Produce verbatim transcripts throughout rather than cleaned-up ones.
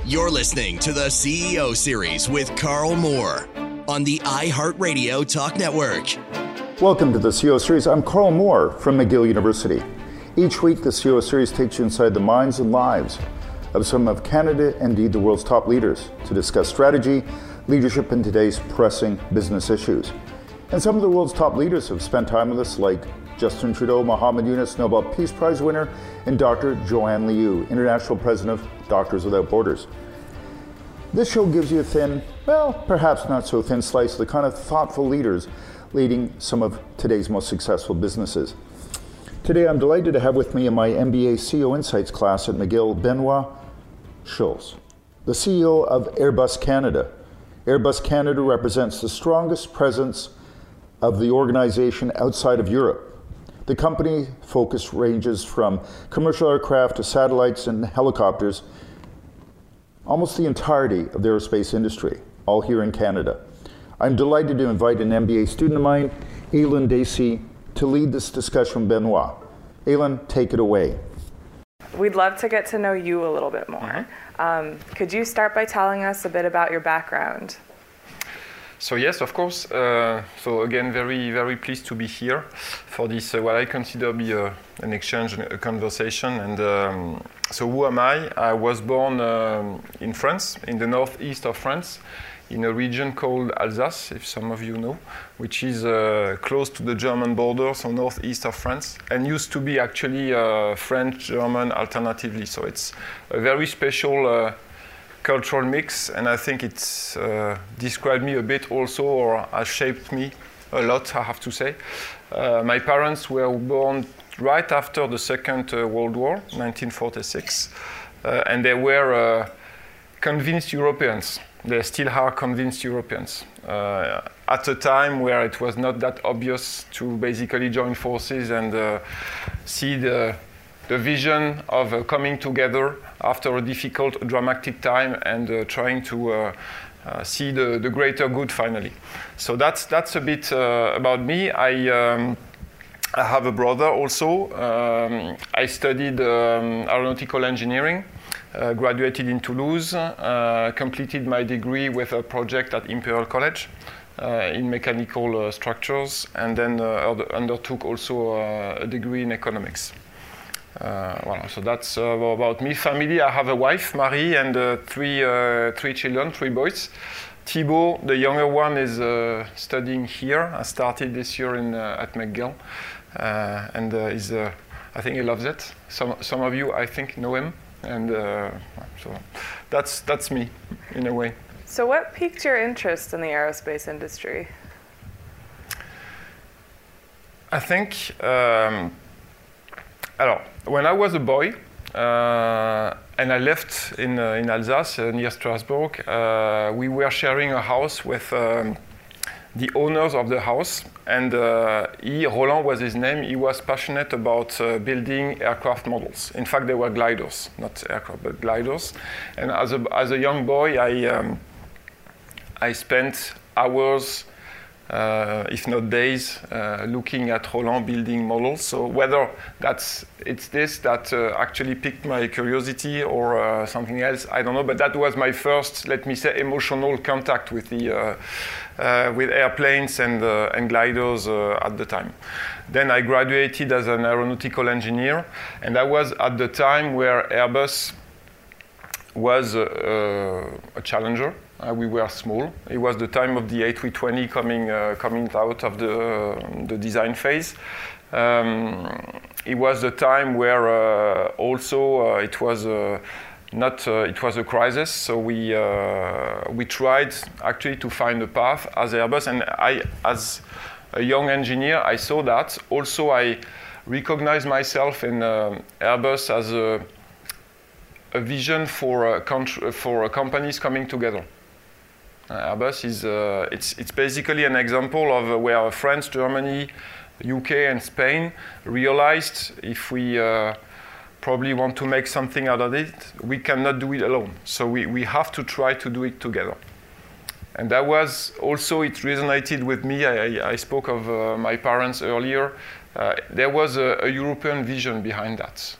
You're listening to the C E O Series with Carl Moore on the iHeartRadio Talk Network. Welcome to the C E O Series. I'm Carl Moore from McGill University. Each week, the C E O Series takes you inside the minds and lives of some of Canada, indeed the world's top leaders, to discuss strategy, leadership, and today's pressing business issues. And some of the world's top leaders have spent time with us, like Justin Trudeau, Muhammad Yunus, Nobel Peace Prize winner, and Doctor Joanne Liu, International President of Doctors Without Borders. This show gives you a thin, well, perhaps not so thin slice of the kind of thoughtful leaders leading some of today's most successful businesses. Today, I'm delighted to have with me in my M B A C E O Insights class at McGill, Benoit Schulz, the C E O of Airbus Canada. Airbus Canada represents the strongest presence of the organization outside of Europe. The company focus ranges from commercial aircraft to satellites and helicopters, almost the entirety of the aerospace industry, all here in Canada. I'm delighted to invite an M B A student of mine, Aileen Dacey, to lead this discussion with Benoit. Aileen, take it away. We'd love to get to know you a little bit more. Mm-hmm. Um, could you start by telling us a bit about your background? So yes, of course. Uh, so again, very, very pleased to be here for this, uh, what I consider be a, an exchange, a conversation. And um, so who am I? I was born um, in France, in the northeast of France, in a region called Alsace, if some of you know, which is uh, close to the German border, so northeast of France, and used to be actually uh, French-German alternatively. So it's a very special uh, cultural mix, and I think it's uh, described me a bit also, or has shaped me a lot, I have to say. Uh, my parents were born right after the Second uh, World War, nineteen forty-six, uh, and they were uh, convinced Europeans. They still are convinced Europeans. Uh, at a time where it was not that obvious to basically join forces and uh, see the the vision of uh, coming together after a difficult, dramatic time and uh, trying to uh, uh, see the, the greater good finally. So that's that's a bit uh, about me. I, um, I have a brother also. Um, I studied um, aeronautical engineering, uh, graduated in Toulouse, uh, completed my degree with a project at Imperial College uh, in mechanical uh, structures, and then uh, undertook also uh, a degree in economics. Uh, well, so that's uh, about me. Family, I have a wife, Marie, and uh, three uh, three children, three boys. Thibaut, the younger one, is uh, studying here. I started this year in uh, at McGill, uh, and uh, is uh, I think he loves it. Some some of you, I think, know him, and uh, so that's that's me in a way. So, what piqued your interest in the aerospace industry? I think. Um, Alors, when I was a boy, uh, and I left in, uh, in Alsace, uh, near Strasbourg, uh, we were sharing a house with um, the owners of the house, and uh, he, Roland was his name, he was passionate about uh, building aircraft models. In fact, they were gliders, not aircraft, but gliders. And as a, as a young boy, I, um, I spent hours Uh, if not days, uh, looking at Roland building models. So whether that's it's this that uh, actually piqued my curiosity or uh, something else, I don't know. But that was my first, let me say, emotional contact with the uh, uh, with airplanes and uh, and gliders uh, at the time. Then I graduated as an aeronautical engineer, and I was at the time where Airbus was uh, uh, a challenger. Uh, we were small. It was the time of the A three twenty coming uh, coming out of the uh, the design phase. Um, it was the time where uh, also uh, it was uh, not uh, it was a crisis. So we uh, we tried actually to find a path as Airbus, and I, as a young engineer, I saw that. Also, I recognized myself in uh, Airbus as a a vision for uh, country, for uh, companies coming together. Uh, Airbus is uh, it's it's basically an example of uh, where France, Germany, U K, and Spain realized if we uh, probably want to make something out of it, we cannot do it alone. So we, we have to try to do it together. And that was also, it resonated with me. I, I spoke of uh, my parents earlier. Uh, there was a, a European vision behind that.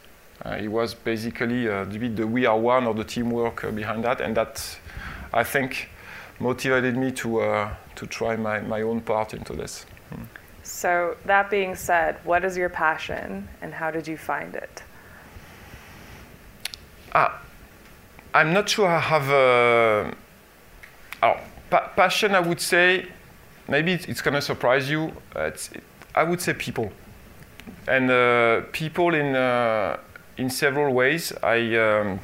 Uh, it was basically uh, the, the we are one or the teamwork uh, behind that, and that, I think, motivated me to uh, to try my, my own part into this. Mm. So that being said, what is your passion and how did you find it? Ah, I'm not sure I have a oh, pa- passion. I would say maybe it's, it's going to surprise you. Uh, it's, it, I would say people, and uh, people in uh, in several ways. I um,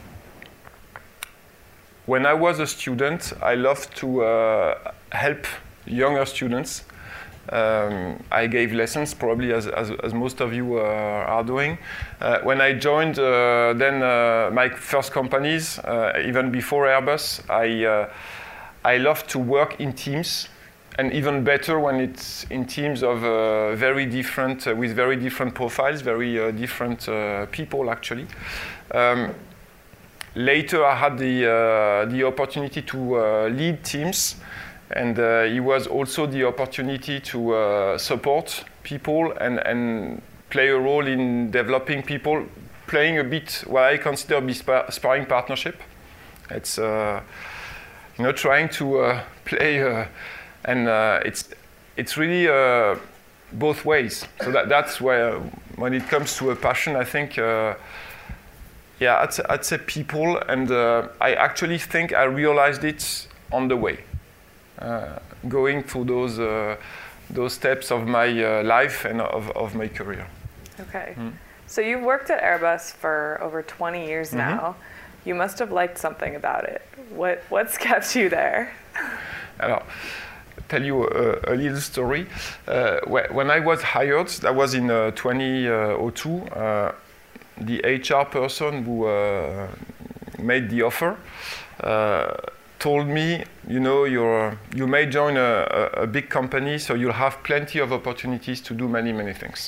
when I was a student, I loved to uh, help younger students. Um, I gave lessons, probably as, as, as most of you uh, are doing. Uh, when I joined uh, then uh, my first companies, uh, even before Airbus, I, uh, I love to work in teams, and even better when it's in teams of uh, very different, uh, with very different profiles, very uh, different uh, people actually. Um, later I had the, uh, the opportunity to uh, lead teams. And uh, it was also the opportunity to uh, support people and, and play a role in developing people, playing a bit what I consider to be spar- sparring partnership. It's uh, you know trying to uh, play, uh, and uh, it's it's really uh, both ways. So that that's where when it comes to a passion, I think uh, yeah, I'd, I'd say people, and uh, I actually think I realized it on the way. Uh, going through those uh, those steps of my uh, life and of, of my career. Okay. Mm. So you've worked at Airbus for over twenty years mm-hmm. now. You must have liked something about it. What What's kept you there? Alors, I'll tell you a, a little story. Uh, when I was hired, that was in uh, twenty oh two, uh, the H R person who uh, made the offer uh, told me, you know, you're, you may join a, a, a big company, so you'll have plenty of opportunities to do many, many things.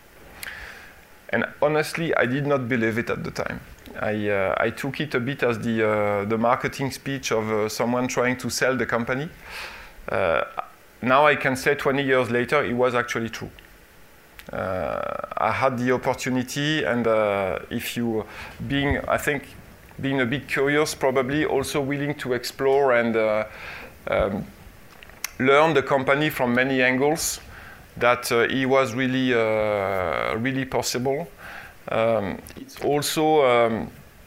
And honestly, I did not believe it at the time. I, uh, I took it a bit as the, uh, the marketing speech of uh, someone trying to sell the company. Uh, now I can say twenty years later, it was actually true. Uh, I had the opportunity, and uh, if you, being, I think, being a bit curious, probably also willing to explore and uh, um, learn the company from many angles, that uh, it was really, uh, really possible. Um, it's also um,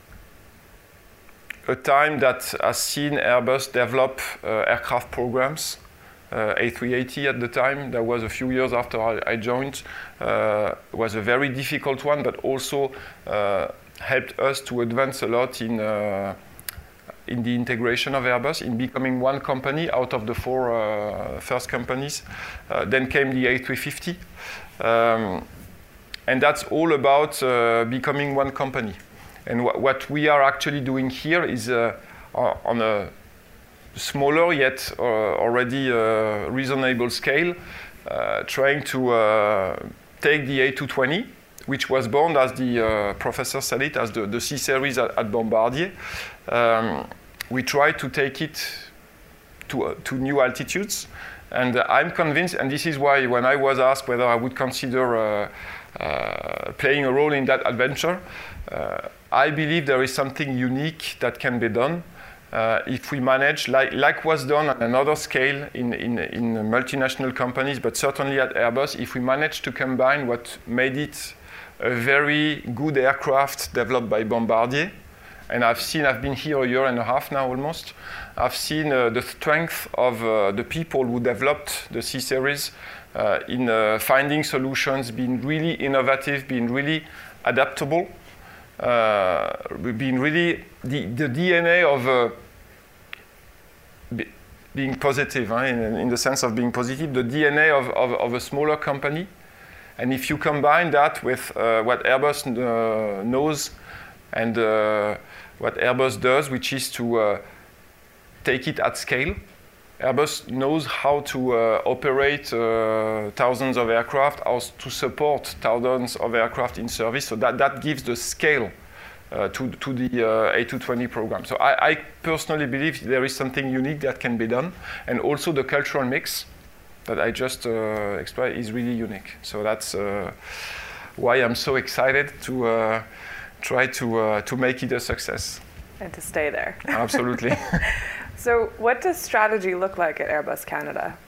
a time that has seen Airbus develop uh, aircraft programs. Uh, A three eighty at the time, that was a few years after I, I joined, uh, was a very difficult one, but also uh, helped us to advance a lot in uh, in the integration of Airbus, in becoming one company out of the four uh, first companies. Uh, then came the A three fifty, um, and that's all about uh, becoming one company. And wh- what we are actually doing here is uh, on a smaller yet uh, already uh, reasonable scale, uh, trying to uh, take the A two twenty, which was born, as the uh, professor said it, as the, the C series at, at Bombardier. Um, we try to take it to, uh, to new altitudes. And uh, I'm convinced, and this is why when I was asked whether I would consider uh, uh, playing a role in that adventure, uh, I believe there is something unique that can be done. Uh, if we manage, like, like was done on another scale in, in, in multinational companies, but certainly at Airbus, if we manage to combine what made it a very good aircraft developed by Bombardier, and I've seen, I've been here a year and a half now almost, I've seen uh, the strength of uh, the people who developed the C series uh, in uh, finding solutions, being really innovative, being really adaptable. Uh, being really the, the D N A of uh, be, being positive, huh? in, in the sense of being positive, the D N A of, of, of a smaller company. And if you combine that with uh, what Airbus uh, knows and uh, what Airbus does, which is to uh, take it at scale. Airbus knows how to uh, operate uh, thousands of aircraft, how to support thousands of aircraft in service. So that, that gives the scale uh, to, to the uh, A two twenty program. So I, I personally believe there is something unique that can be done. And also the cultural mix that I just uh, explained is really unique. So that's uh, why I'm so excited to uh, try to uh, to make it a success. And to stay there. Absolutely. So what does strategy look like at Airbus Canada?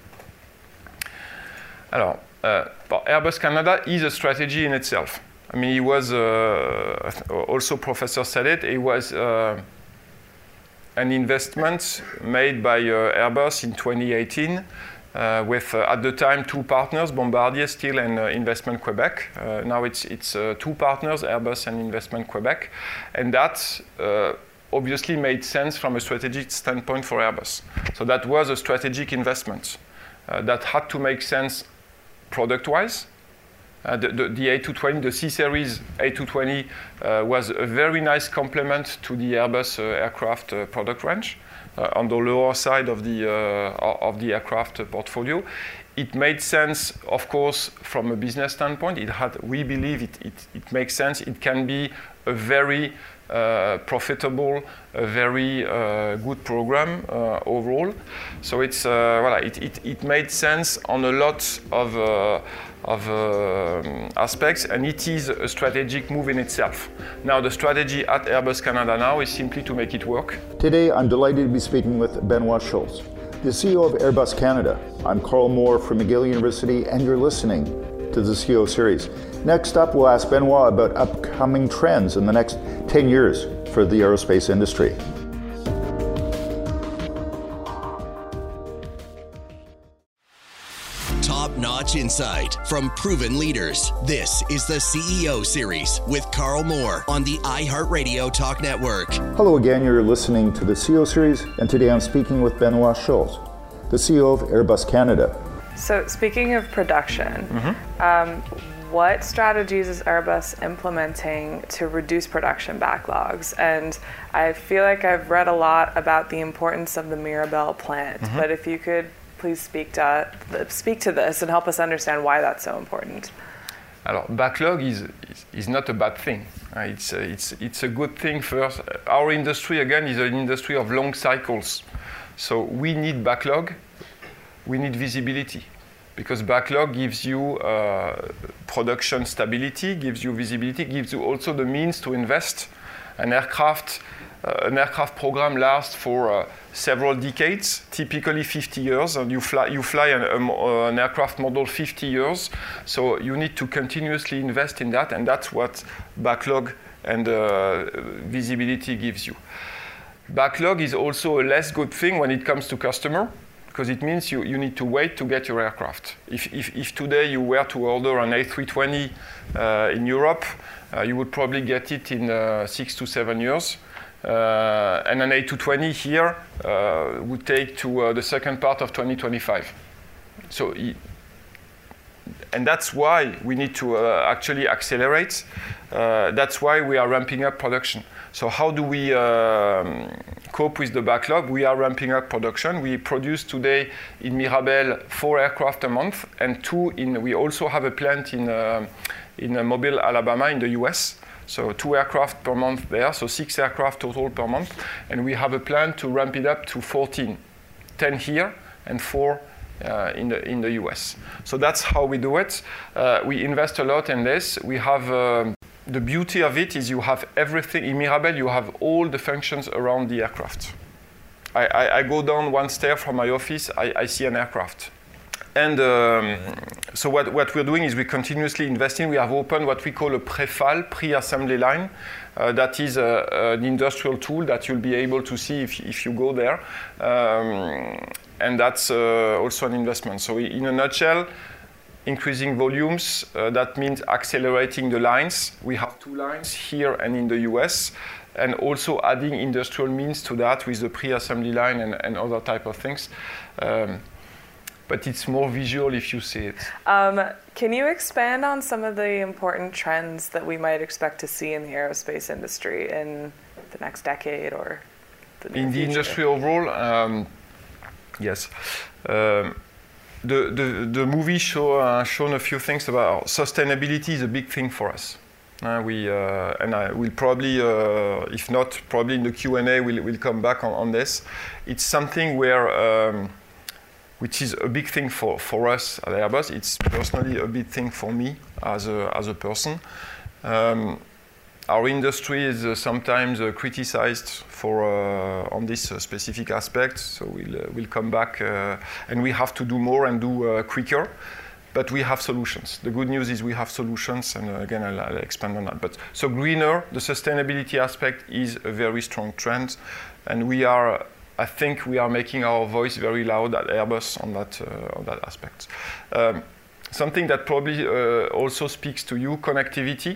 Alors, uh, well, Airbus Canada is a strategy in itself. I mean, it was, uh, also Professor said it, it was uh, an investment made by uh, Airbus in twenty eighteen uh, with, uh, at the time, two partners, Bombardier still and uh, Investment Quebec. Uh, now it's, it's uh, two partners, Airbus and Investment Quebec. And that uh, obviously made sense from a strategic standpoint for Airbus. So that was a strategic investment uh, that had to make sense product-wise. Uh, the, the, the A two twenty, the C-Series A two twenty uh, was a very nice complement to the Airbus uh, aircraft uh, product range uh, on the lower side of the, uh, of the aircraft portfolio. It made sense, of course, from a business standpoint. It had, we believe it, it, it makes sense. It can be a very Uh, profitable, a very uh, good program uh, overall. So it's uh, voilà, it, it, it made sense on a lot of, uh, of uh, aspects, and it is a strategic move in itself. Now the strategy at Airbus Canada now is simply to make it work. Today I'm delighted to be speaking with Benoit Schulz, the C E O of Airbus Canada. I'm Carl Moore from McGill University, and you're listening to the C E O series. Next up, we'll ask Benoit about upcoming trends in the next ten years for the aerospace industry. Top-notch insight from proven leaders. This is the C E O series with Carl Moore on the iHeartRadio Talk Network. Hello again, you're listening to the C E O series, and today I'm speaking with Benoit Schulz, the C E O of Airbus Canada. So speaking of production, Mm-hmm. um, what strategies is Airbus implementing to reduce production backlogs? And I feel like I've read a lot about the importance of the Mirabel plant, Mm-hmm. but if you could please speak to, speak to this and help us understand why that's so important. Alors, backlog is, is, is not a bad thing. Uh, it's, uh, it's, it's a good thing first. Our industry, again, is an industry of long cycles. So we need backlog, we need visibility. Because backlog gives you uh, production stability, gives you visibility, gives you also the means to invest. An aircraft, uh, an aircraft program lasts for uh, several decades, typically fifty years, and you fly, you fly an, um, uh, an aircraft model fifty years. So you need to continuously invest in that, and that's what backlog and uh, visibility gives you. Backlog is also a less good thing when it comes to customer, because it means you, you need to wait to get your aircraft. If, if, if today you were to order an A three twenty uh, in Europe, uh, you would probably get it in uh, six to seven years. Uh, and an A two twenty here uh, would take to uh, the second part of twenty twenty-five. So, and that's why we need to uh, actually accelerate. Uh, that's why we are ramping up production. So how do we um, cope with the backlog? We are ramping up production. We produce today in Mirabel four aircraft a month, and two in. We also have a plant in uh, in uh, Mobile, Alabama, in the U S. So two aircraft per month there. So six aircraft total per month, and we have a plan to ramp it up to fourteen, ten here and four uh, in the in the U S. So that's how we do it. Uh, we invest a lot in this. We have. Uh, The beauty of it is you have everything. In Mirabel, you have all the functions around the aircraft. I, I, I go down one stair from my office, I, I see an aircraft. And um, so what, what we're doing is we're continuously investing. We have opened what we call a pre-fal, pre-assembly line. Uh, that is a, an industrial tool that you'll be able to see if, if you go there. Um, and that's uh, also an investment. So in a nutshell, increasing volumes, uh, that means accelerating the lines. We have two lines here and in the U S, and also adding industrial means to that with the pre-assembly line and, and other type of things. Um, but it's more visual if you see it. Um, can you expand on some of the important trends that we might expect to see in the aerospace industry in the next decade or the near In the future? industry overall, um, yes. Um, The, the, the movie show uh, shown a few things about sustainability is a big thing for us. Uh, we uh, and I will probably, uh, if not, probably in the Q and A, we'll, we'll come back on, on this. It's something where, um, which is a big thing for, for us at Airbus. It's personally a big thing for me as a as a person. Um, our industry is uh, sometimes uh, criticized for uh, on this uh, specific aspect, so we'll, uh, we'll come back uh, and we have to do more and do uh, quicker, but we have solutions. The good news is we have solutions, and uh, again, I'll, I'll expand on that. But so greener, the sustainability aspect is a very strong trend, and we are, I think we are making our voice very loud at Airbus on that, uh, on that aspect. Um, something that probably uh, also speaks to you, connectivity.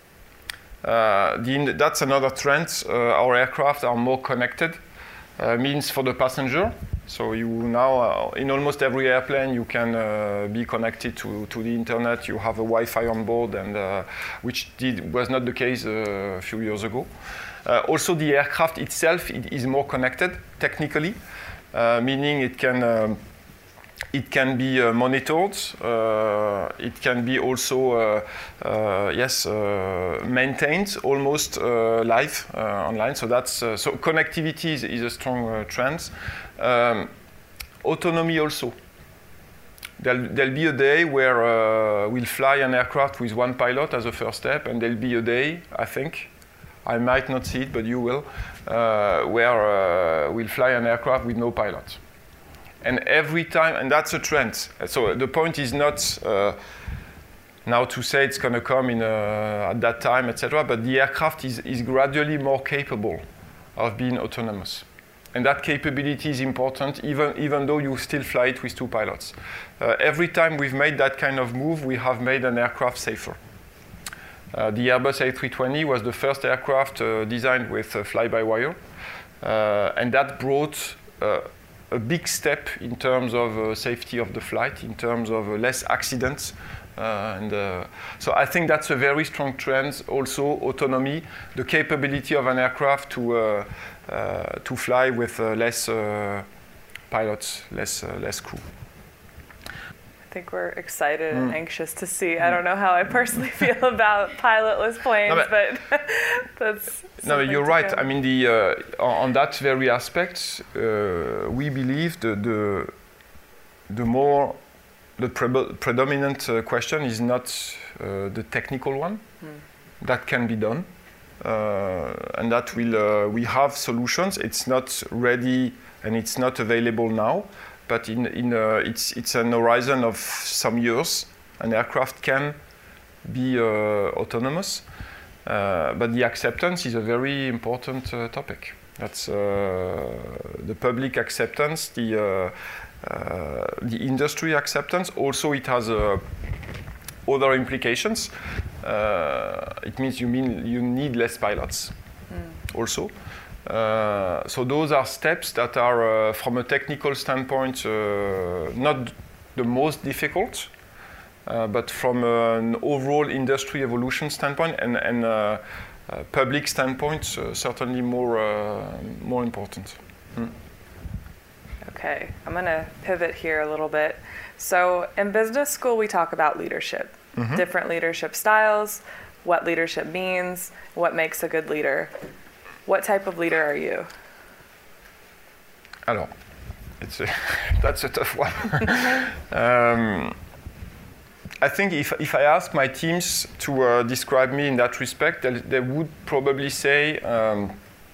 Uh, the, that's another trend. Uh, our aircraft are more connected, uh, means for the passenger. So you now, uh, in almost every airplane, you can uh, be connected to, to the internet. You have a Wi-Fi on board, and uh, which did, was not the case uh, a few years ago. Uh, also, the aircraft itself it is more connected technically, uh, meaning it can um, it can be uh, monitored. Uh, it can be also uh, uh, yes uh, maintained almost uh, live uh, online. So that's uh, so connectivity is, is a strong uh, trend. Um, autonomy also. There'll, there'll be a day where uh, we'll fly an aircraft with one pilot as a first step, and there'll be a day, I think, I might not see it, but you will, uh, where uh, we'll fly an aircraft with no pilot. And every time, and that's a trend. So the point is not uh, now to say it's going to come in uh, at that time, et cetera, but the aircraft is, is gradually more capable of being autonomous. And that capability is important, even, even though you still fly it with two pilots. Uh, every time we've made that kind of move, we have made an aircraft safer. Uh, the Airbus A three twenty was the first aircraft uh, designed with uh, fly-by-wire, uh, and that brought uh, a big step in terms of uh, safety of the flight, in terms of uh, less accidents. Uh, and uh, so I think that's a very strong trend. Also, autonomy, the capability of an aircraft to uh, uh, to fly with uh, less uh, pilots, less uh, less crew. I think we're excited mm. and anxious to see. I don't know how I personally feel about pilotless planes, no, but, but that's no. You're right. Go. I mean, the uh, on that very aspect, uh, we believe the the the more the pre- predominant uh, question is not uh, the technical one. Mm. That can be done, uh, and that will uh, we have solutions. It's not ready and it's not available now. But in, in uh, it's, it's an horizon of some years. An aircraft can be uh, autonomous, uh, but the acceptance is a very important uh, topic. That's uh, the public acceptance, the, uh, uh, the industry acceptance. Also, it has uh, other implications. Uh, it means you mean you need less pilots mm. also. Uh, so those are steps that are, uh, from a technical standpoint, uh, not the most difficult, uh, but from an overall industry evolution standpoint and, and uh, uh, public standpoint, uh, certainly more uh, more important. Mm. Okay, I'm going to pivot here a little bit. So in business school, we talk about leadership, mm-hmm. different leadership styles, what leadership means, what makes a good leader. What type of leader are you? Alors, it's a, that's a tough one. um, I think if, if I ask my teams to uh, describe me in that respect, they, they would probably say um,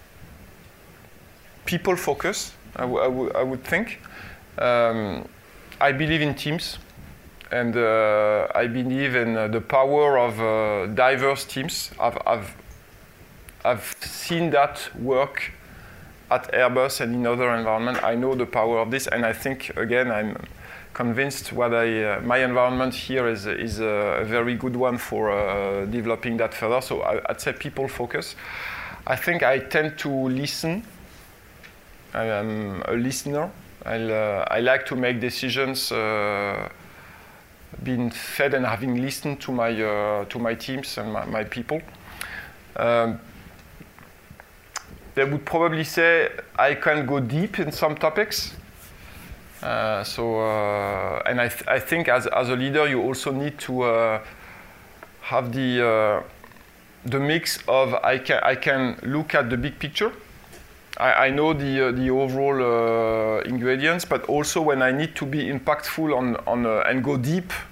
people focus, I, w- I, w- I would think. Um, I believe in teams, and uh, I believe in uh, the power of uh, diverse teams. I've, I've I've seen that work at Airbus and in other environments. I know the power of this, and I think, again, I'm convinced what I, uh, my environment here is, is a very good one for uh, developing that further. So I, I'd say people focus. I think I tend to listen. I am a listener. I'll, uh, I like to make decisions uh, being fed and having listened to my, uh, to my teams and my, my people. Um, They would probably say I can go deep in some topics. Uh, so, uh, and I, th- I think as as a leader, you also need to uh, have the uh, the mix of I can I can look at the big picture. I, I know the uh, the overall uh, ingredients, but also when I need to be impactful on on uh, and go deep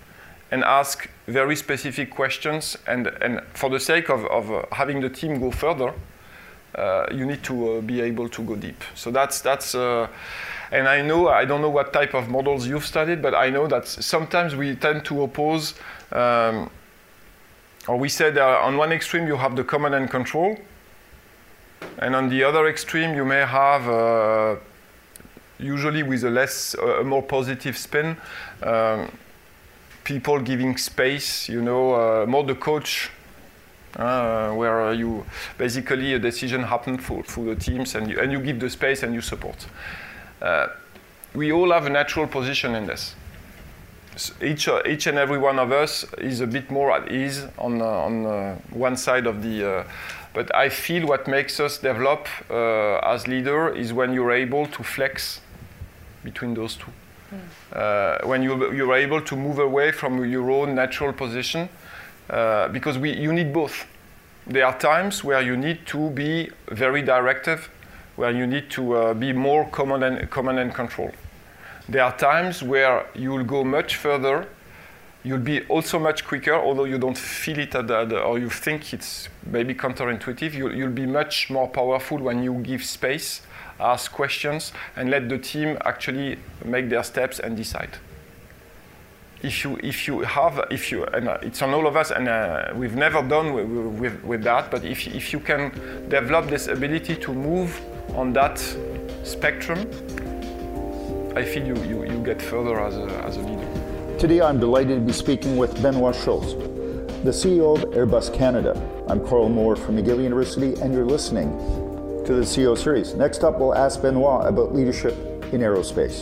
and ask very specific questions. And, and for the sake of, of uh, having the team go further, uh, you need to uh, be able to go deep. So that's, that's uh, and I know, I don't know what type of models you've studied, but I know that sometimes we tend to oppose, um, or we said uh, on one extreme you have the command and control, and on the other extreme you may have, uh, usually with a less, uh, a more positive spin, um, people giving space, you know, uh, more the coach, uh, where uh, you basically a decision happens through, through the teams, and you, and you give the space and you support. Uh, we all have a natural position in this. So each, uh, each and every one of us is a bit more at ease on, uh, on uh, one side of the, uh, but I feel what makes us develop uh, as leader is when you're able to flex between those two. Uh, when you, you're able to move away from your own natural position, uh, because we, you need both. There are times where you need to be very directive, where you need to uh, be more command and, command and control. There are times where you'll go much further, you'll be also much quicker, although you don't feel it at the, at the, or you think it's maybe counterintuitive, you'll, you'll be much more powerful when you give space, ask questions, and let the team actually make their steps and decide. If you, if you have, if you, and it's on all of us, and uh, we've never done with, with, with that, but if, if you can develop this ability to move on that spectrum, I feel you, you, you get further as a, as a leader. Today I'm delighted to be speaking with Benoit Schultz, the C E O of Airbus Canada. I'm Carl Moore from McGill University, and you're listening to the C E O series. Next up, we'll ask Benoit about leadership in aerospace.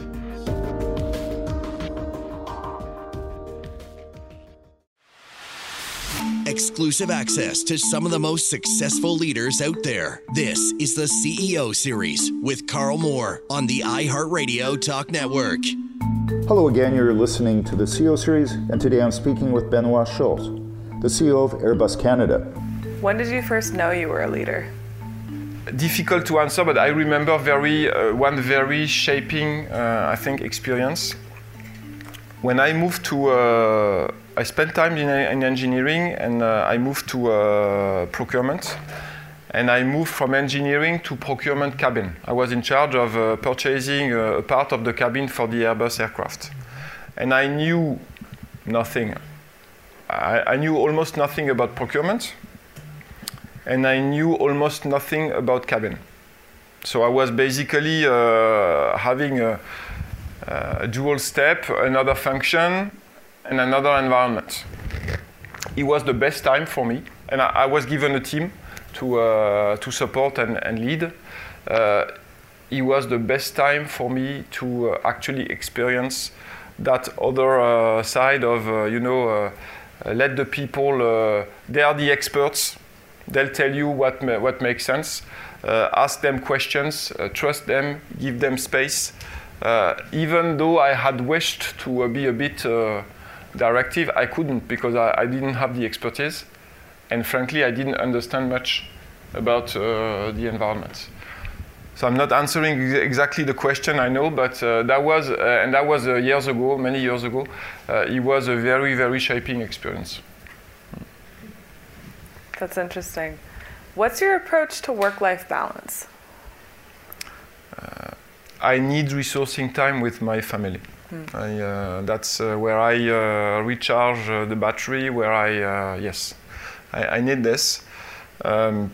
Exclusive access to some of the most successful leaders out there. This is the C E O series with Carl Moore on the iHeartRadio Talk Network. Hello again, you're listening to the C E O series, and today I'm speaking with Benoit Schultz, the C E O of Airbus Canada. When did you first know you were a leader? Difficult to answer, but I remember very uh, one very shaping, uh, I think, experience. When I moved to, uh, I spent time in, in engineering, and uh, I moved to uh, procurement. And I moved from engineering to procurement cabin. I was in charge of uh, purchasing uh, a part of the cabin for the Airbus aircraft. And I knew nothing. I, I knew almost nothing about procurement. And I knew almost nothing about cabin. So I was basically uh, having a, a dual step, another function, and another environment. It was the best time for me. And I, I was given a team to, uh, to support and, and lead. Uh, it was the best time for me to uh, actually experience that other uh, side of, uh, you know, uh, uh, let the people, uh, they are the experts. They'll tell you what, ma- what makes sense. Uh, ask them questions, uh, trust them, give them space. Uh, even though I had wished to uh, be a bit uh, directive, I couldn't because I, I didn't have the expertise. And frankly, I didn't understand much about uh, the environment. So I'm not answering ex- exactly the question, I know, but uh, that was, uh, and that was uh, years ago, many years ago. Uh, it was a very, very shaping experience. That's interesting. What's your approach to work-life balance? Uh, I need resourcing time with my family. Hmm. I, uh, that's uh, where I uh, recharge uh, the battery, where I, uh, yes. I, I need this. Um,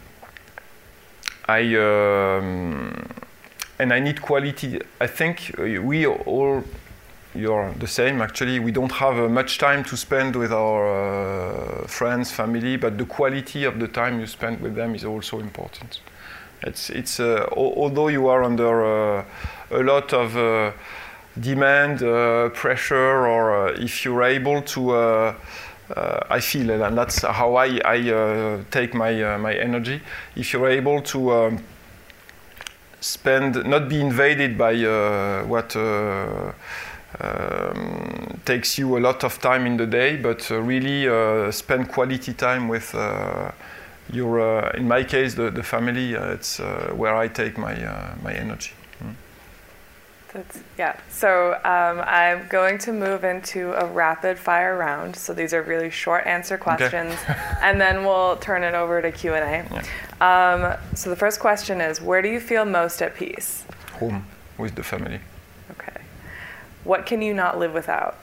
I um, and I need quality. I think we all, you're the same actually. We don't have uh, much time to spend with our uh, friends, family, but the quality of the time you spend with them is also important. It's it's uh, although you are under uh, a lot of uh, demand, uh, pressure, or uh, if you're able to. Uh, Uh, I feel, and that's how I, I uh, take my uh, my energy. If you're able to um, spend, not be invaded by uh, what uh, um, takes you a lot of time in the day, but uh, really uh, spend quality time with uh, your, uh, in my case, the, the family. Uh, it's uh, where I take my uh, my energy. Mm. That's, yeah. So um, I'm going to move into a rapid fire round. So these are really short answer questions, okay. And then we'll turn it over to Q and A. Yeah. Um, so the first question is, where do you feel most at peace? Home, with the family. Okay. What can you not live without?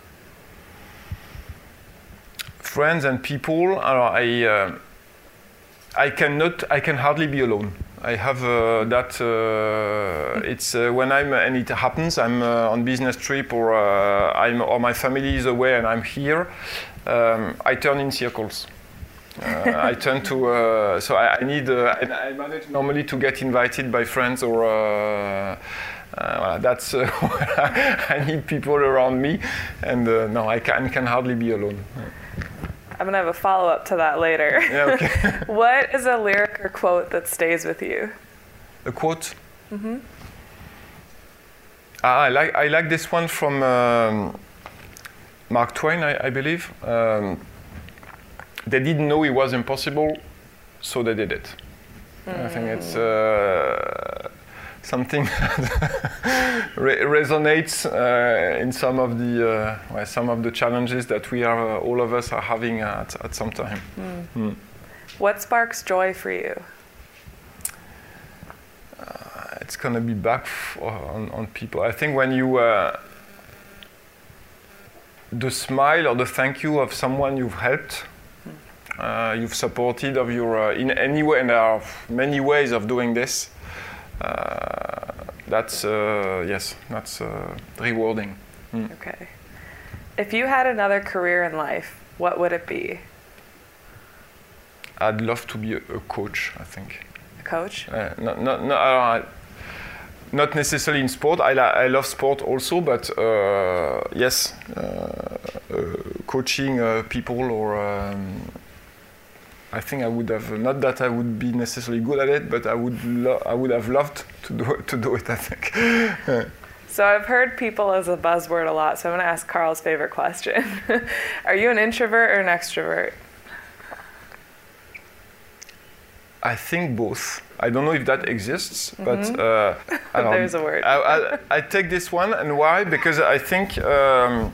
Friends and people. I uh, I cannot. I can hardly be alone. I have uh, that. Uh, it's uh, when I'm and it happens. I'm uh, on business trip, or uh, I'm or my family is away, and I'm here. Um, I turn in circles. Uh, I turn to. Uh, so I, I need. Uh, and I manage normally to get invited by friends, or uh, uh, that's. Uh, I need people around me, and uh, no, I can can hardly be alone. I'm going to have a follow-up to that later. Yeah, okay. What is a lyric or quote that stays with you? A quote? Mm-hmm. Ah, I like I like this one from um, Mark Twain, I, I believe. Um, they didn't know it was impossible, so they did it. Mm. I think it's uh, something that re- resonates uh, in some of the uh, well, some of the challenges that we are uh, all of us are having at, at some time. Mm. Mm. What sparks joy for you? Uh, it's gonna be back f- on, on people. I think when you uh, the smile or the thank you of someone you've helped, uh, you've supported of your uh, in any way, and there are many ways of doing this. Uh, that's uh, yes, that's uh, rewarding. Mm. Okay. If you had another career in life, what would it be? I'd love to be a, a coach. I think. A coach? Uh, not not not, uh, not necessarily in sport. I la- I love sport also, but uh, yes, uh, uh, coaching uh, people or. Um, I think I would have, not that I would be necessarily good at it, but I would lo- I would have loved to do to do it, I think. So I've heard people as a buzzword a lot, so I'm going to ask Carl's favorite question. Are you an introvert or an extrovert? I think both. I don't know if that exists, mm-hmm. but uh, I don't, there's a word. I, I, I take this one, and why? Because I think um,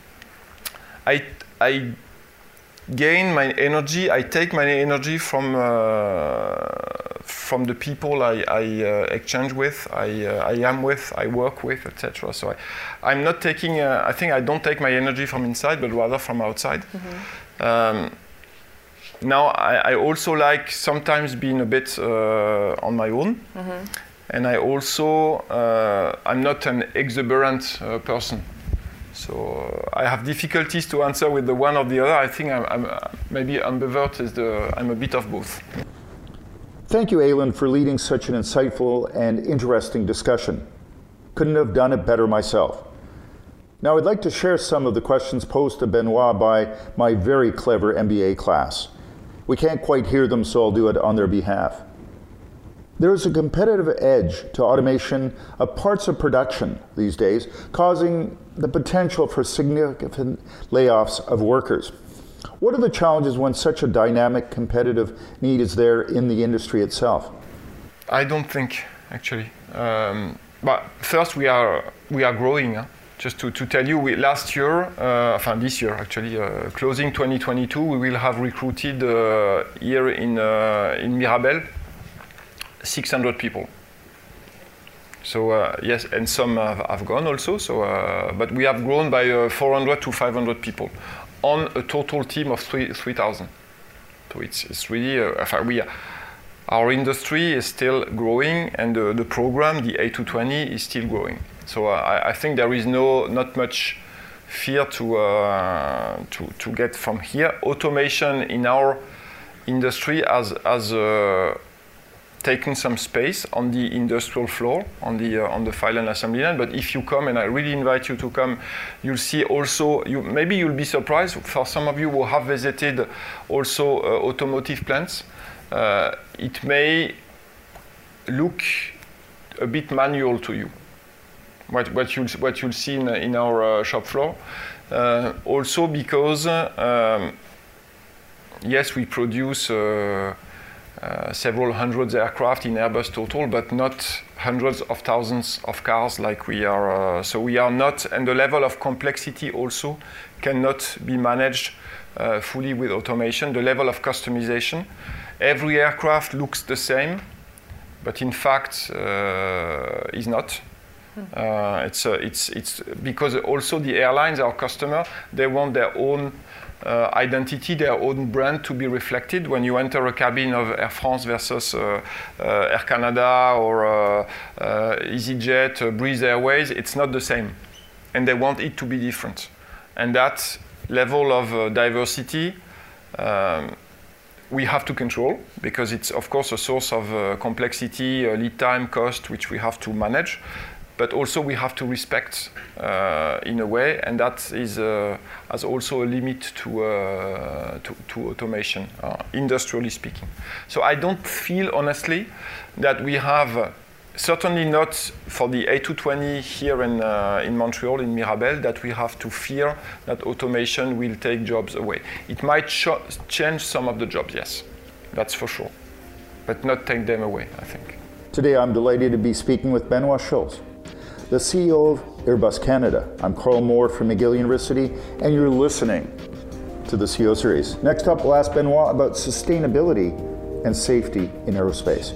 I I. gain my energy. I take my energy from uh, from the people I, I uh, exchange with, I uh, I am with, I work with, et cetera. So I, I'm not taking. Uh, I think I don't take my energy from inside, but rather from outside. Mm-hmm. Um, now I, I also like sometimes being a bit uh, on my own, mm-hmm. and I also uh, I'm not an exuberant uh, person. So uh, I have difficulties to answer with the one or the other. I think I'm, I'm uh, maybe ambivert is the. I'm a bit of both. Thank you, Aylin, for leading such an insightful and interesting discussion. Couldn't have done it better myself. Now I'd like to share some of the questions posed to Benoit by my very clever M B A class. We can't quite hear them, so I'll do it on their behalf. There is a competitive edge to automation of parts of production these days, causing the potential for significant layoffs of workers. What are the challenges when such a dynamic, competitive need is there in the industry itself? I don't think, actually. Um, but first, we are we are growing. Huh? Just to, to tell you, we, last year, uh, enfin this year actually, uh, closing twenty twenty-two, we will have recruited uh, here in uh, in Mirabel six hundred people. So uh, yes, and some have, have gone also. So, uh, but we have grown by uh, four hundred to five hundred people on a total team of three three thousand. So it's it's really uh, we our industry is still growing, and the, the program, the A two twenty, is still growing. So uh, I, I think there is no not much fear to uh, to to get from here. Automation in our industry has has. Uh, taken some space on the industrial floor, on the uh, on the file and assembly line. But if you come, and I really invite you to come, you'll see also. You maybe you'll be surprised. For some of you who have visited also uh, automotive plants, uh, it may look a bit manual to you. What what you'll what you'll see in, in our uh, shop floor. Uh, also because uh, um, yes, we produce. Uh, uh, several hundreds aircraft in Airbus total, but not hundreds of thousands of cars like we are. Uh, so we are not, and the level of complexity also cannot be managed uh, fully with automation. The level of customization. Every aircraft looks the same, but in fact uh, is not. Uh, it's, uh, it's, it's because also the airlines, our customer, they want their own uh, identity, their own brand to be reflected. When you enter a cabin of Air France versus uh, uh, Air Canada or uh, uh, EasyJet, uh, Breeze Airways, it's not the same. And they want it to be different. And that level of uh, diversity, um, we have to control, because it's of course a source of uh, complexity, uh, lead time, cost, which we have to manage. But also we have to respect uh, in a way, and that is uh, has also a limit to uh, to, to automation, uh, industrially speaking. So I don't feel honestly that we have, uh, certainly not for the A two twenty here in uh, in Montreal, in Mirabel, that we have to fear that automation will take jobs away. It might sh- change some of the jobs, yes, that's for sure, but not take them away, I think. Today I'm delighted to be speaking with Benoit Schulz, the C E O of Airbus Canada. I'm Carl Moore from McGill University, and you're listening to the C E O Series. Next up, we'll ask Benoit about sustainability and safety in aerospace.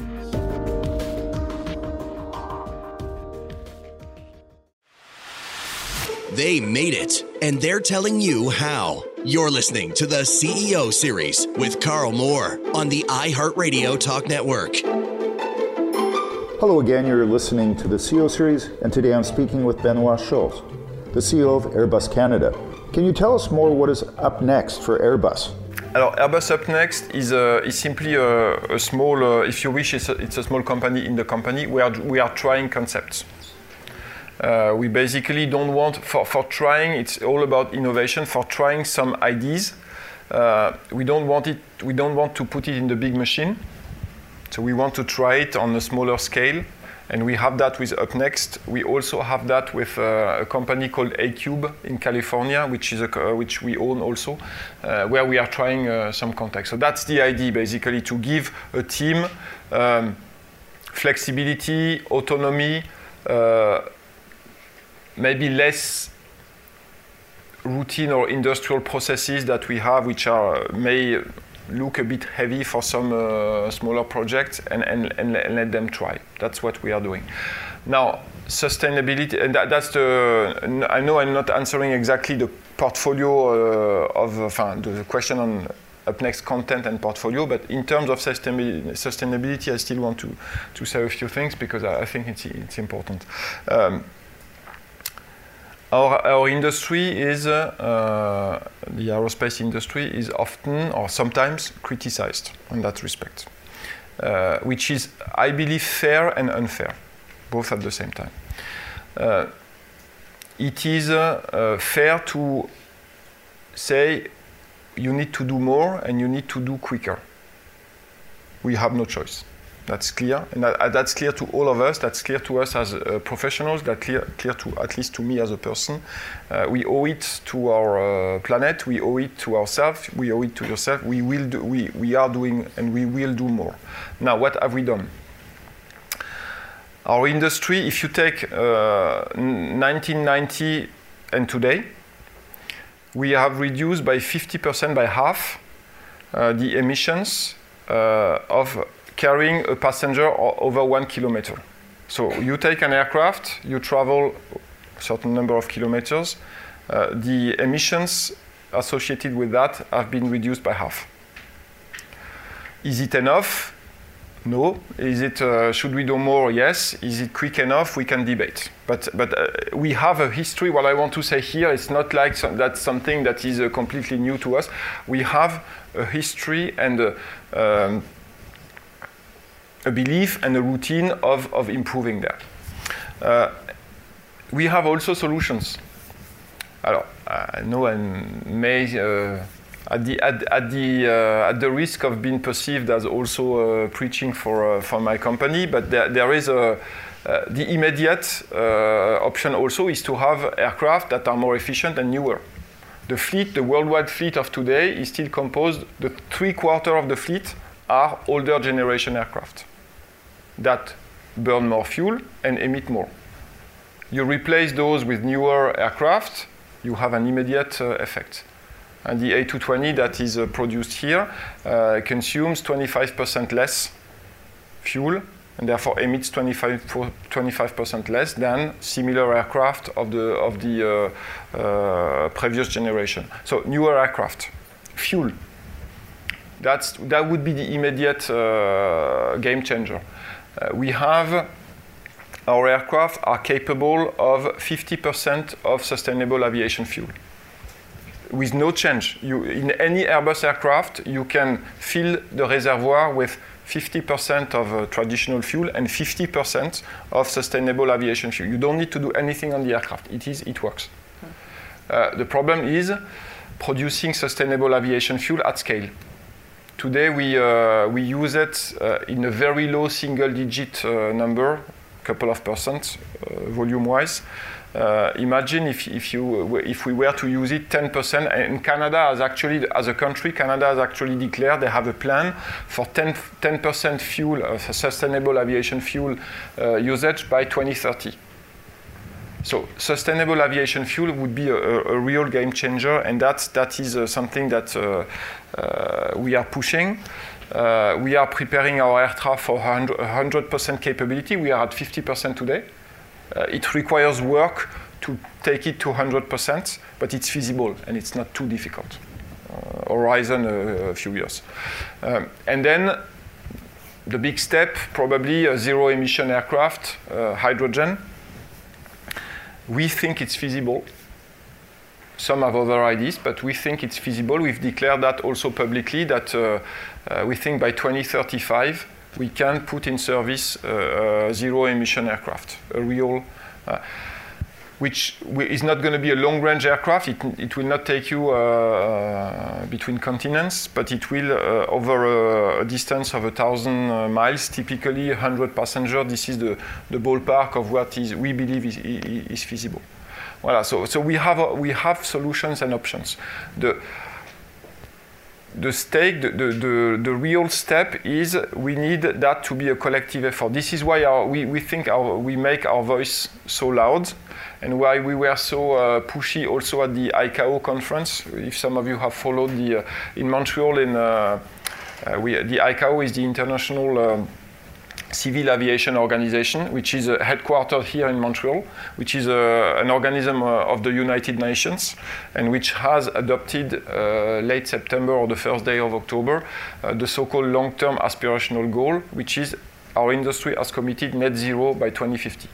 They made it, and they're telling you how. You're listening to the C E O Series with Carl Moore on the iHeartRadio Talk Network. Hello again, you're listening to the C E O Series, and today I'm speaking with Benoit Schulz, the C E O of Airbus Canada. Can you tell us more what is up next for Airbus? Alors, Airbus Up Next is, uh, is simply a, a small, uh, if you wish, it's a, it's a small company in the company where we are trying concepts. Uh, we basically don't want, for, for trying, it's all about innovation, for trying some ideas. Uh, we don't want it, we don't want to put it in the big machine. So we want to try it on a smaller scale, and we have that with Up Next. We also have that with uh, a company called A-Cube in California, which is a, uh, which we own also, uh, where we are trying uh, some context. So that's the idea, basically, to give a team um, flexibility, autonomy, uh, maybe less routine or industrial processes that we have, which are may look a bit heavy for some uh, smaller projects, and, and, and, and let them try. That's what we are doing. Now, sustainability, and that, that's the, I know I'm not answering exactly the portfolio uh, of, uh, the question on Up Next content and portfolio, but in terms of sustainability, I still want to, to say a few things, because I, I think it's, it's important. Um, Our, our industry is, uh, uh, the aerospace industry is often or sometimes criticized in that respect, uh, which is, I believe, fair and unfair, both at the same time. Uh, it is uh, uh, fair to say you need to do more and you need to do quicker. We have no choice. That's clear, and that, that's clear to all of us. That's clear to us as uh, professionals. That's clear, clear to at least to me as a person. Uh, we owe it to our uh, planet. We owe it to ourselves. We owe it to yourself. We will do. We we are doing, and we will do more. Now, what have we done? Our industry, if you take uh, nineteen ninety and today, we have reduced by fifty percent, by half, uh, the emissions uh, of carrying a passenger over one kilometer. So you take an aircraft, you travel a certain number of kilometers, uh, the emissions associated with that have been reduced by half. Is it enough? No. Is it? Uh, should we do more? Yes. Is it quick enough? We can debate. But but uh, we have a history. What I want to say here, it's not like some, that's something that is uh, completely new to us. We have a history and uh, um, a belief and a routine of, of improving that. Uh, we have also solutions. Alors, I know I may, uh, at the at, at the uh, at the risk of being perceived as also uh, preaching for uh, for my company, but there there is a uh, the immediate uh, option also is to have aircraft that are more efficient and newer. The fleet, the worldwide fleet of today, is still composed. The three quarter of the fleet are older generation aircraft that burn more fuel and emit more. You replace those with newer aircraft, you have an immediate uh, effect. And the A two twenty that is uh, produced here uh, consumes twenty-five percent less fuel and therefore emits twenty-five percent less than similar aircraft of the, of the uh, uh, previous generation. So newer aircraft, fuel, that's, that would be the immediate uh, game changer. Uh, we have, our aircraft are capable of fifty percent of sustainable aviation fuel. With no change. You, in any Airbus aircraft, you can fill the reservoir with fifty percent of uh, traditional fuel and fifty percent of sustainable aviation fuel. You don't need to do anything on the aircraft. It is, it works. Uh, the problem is producing sustainable aviation fuel at scale. Today we, uh, we use it uh, in a very low single-digit uh, number, couple of percent uh, volume-wise. Uh, imagine if, if, you, if we were to use it ten percent, and Canada has actually, as a country, Canada has actually declared they have a plan for ten percent fuel, uh, sustainable aviation fuel uh, usage by twenty thirty. So sustainable aviation fuel would be a, a, a real game changer, and that's, that is uh, something that uh, uh, we are pushing. Uh, we are preparing our aircraft for one hundred percent capability. We are at fifty percent today. Uh, it requires work to take it to one hundred percent, but it's feasible and it's not too difficult. Uh, horizon uh, a few years. Um, and then the big step, probably a zero emission aircraft, uh, hydrogen. We think it's feasible. Some have other ideas, but we think it's feasible. We've declared that also publicly, that uh, uh, we think by twenty thirty-five, we can put in service uh, a zero-emission aircraft, a real, uh, which is not going to be a long-range aircraft. It, it will not take you uh, uh, between continents, but it will, uh, over a, a distance of a thousand uh, miles, typically one hundred passengers. This is the, the ballpark of what is, we believe is, is feasible. Voilà, so, so we, have, we have solutions and options. The, The stake, the, the, the, the real step is we need that to be a collective effort. This is why our, we, we think our, we make our voice so loud, and why we were so uh, pushy also at the I C A O conference. If some of you have followed the, uh, in Montreal, in, uh, uh, we, the I C A O is the International um, Civil Aviation Organization, which is uh, headquartered here in Montreal, which is uh, an organism uh, of the United Nations, and which has adopted uh, late September or the first day of October uh, the so-called long-term aspirational goal, which is our industry has committed net zero by twenty fifty.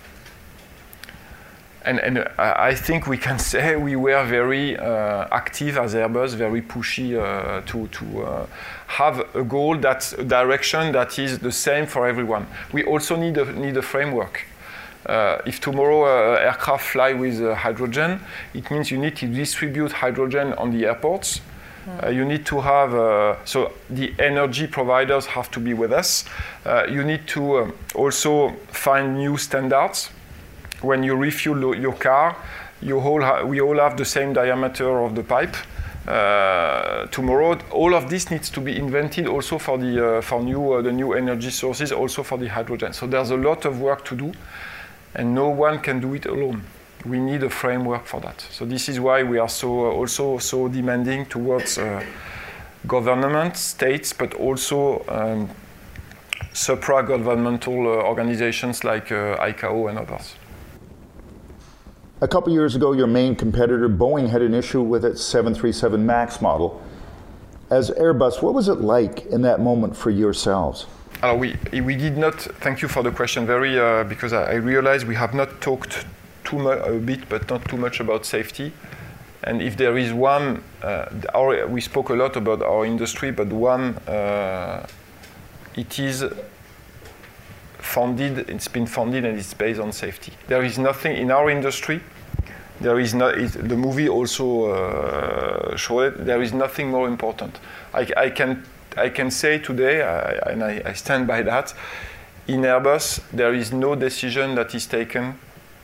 And, and uh, I think we can say we were very uh, active as Airbus, very pushy uh, to, to uh, have a goal, that's a direction that is the same for everyone. We also need a, need a framework. Uh, if tomorrow uh, aircraft fly with uh, hydrogen, it means you need to distribute hydrogen on the airports. Mm. Uh, you need to have, uh, so the energy providers have to be with us. Uh, you need to uh, also find new standards. When you refuel your car, you all ha- we all have the same diameter of the pipe. Uh, tomorrow, all of this needs to be invented also for the uh, for new uh, the new energy sources, also for the hydrogen. So there's a lot of work to do, and no one can do it alone. We need a framework for that. So this is why we are so uh, also so demanding towards uh, government, states, but also um, supra-governmental uh, organizations like uh, I C A O and others. A couple years ago, your main competitor, Boeing, had an issue with its seven thirty-seven MAX model. As Airbus, what was it like in that moment for yourselves? Uh, we, we did not, thank you for the question, very, uh, because I, I realize we have not talked too much, a bit, but not too much about safety. And if there is one, uh, our, we spoke a lot about our industry, but one, uh, it is funded, it's been funded and it's based on safety. There is nothing in our industry, there is no, it, the movie also uh, showed it, there is nothing more important. I, I, can, I can say today, I, and I, I stand by that, in Airbus, there is no decision that is taken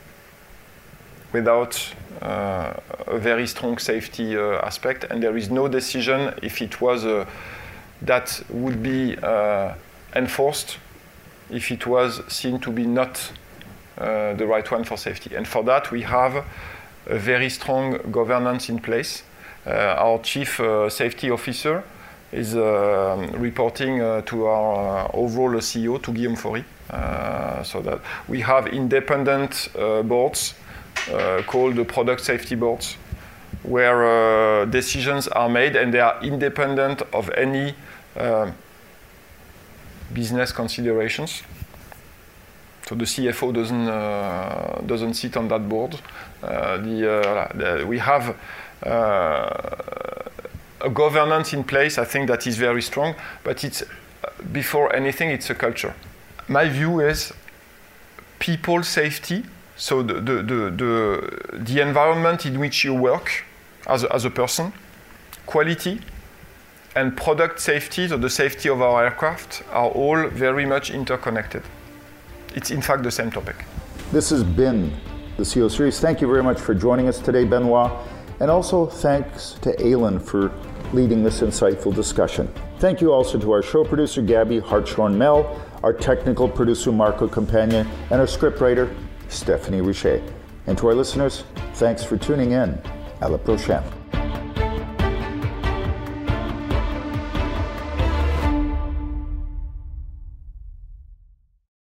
without uh, a very strong safety uh, aspect, and there is no decision if it was a that would be uh, enforced if it was seen to be not uh, the right one for safety. And for that, we have a very strong governance in place. Uh, our chief uh, safety officer is uh, reporting uh, to our uh, overall C E O, to Guillaume Faury. Uh, so that we have independent uh, boards uh, called the product safety boards, where uh, decisions are made and they are independent of any uh, business considerations. So the C F O doesn't uh, doesn't sit on that board. Uh, the, uh, the, we have uh, a governance in place, I think, that is very strong. But it's before anything, it's a culture. My view is people safety. So the the the the, the environment in which you work as a, as a person, quality, and product safety, so the safety of our aircraft, are all very much interconnected. It's in fact the same topic. This has been the C E O Series. Thank you very much for joining us today, Benoit. And also thanks to Aylin for leading this insightful discussion. Thank you also to our show producer, Gabby Hartshorn-Mell, our technical producer, Marco Campagna, and our scriptwriter, Stephanie Richer. And to our listeners, thanks for tuning in. À la prochaine.